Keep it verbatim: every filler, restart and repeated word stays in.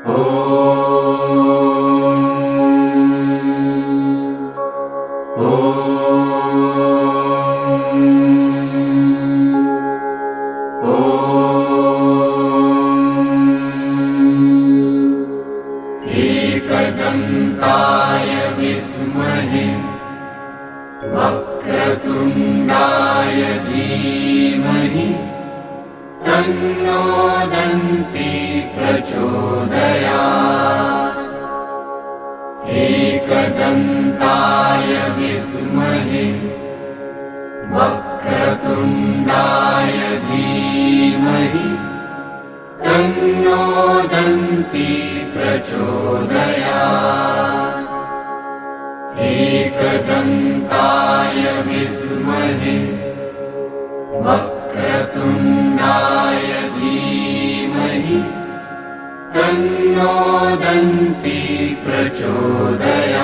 एकदन्ताय विद्महे वक्रतुण्डाय धीमहि तन्नो दन्ती प्रचोदयात्। एकदन्ताय विद्महे वक्रतुण्डाय धीमहि तन्नो दन्ती प्रचोदयात्। एकदन्ताय विद्महे वक्रतुण्डाय धीमहि तन्नो दन्ती प्रचोदयात्।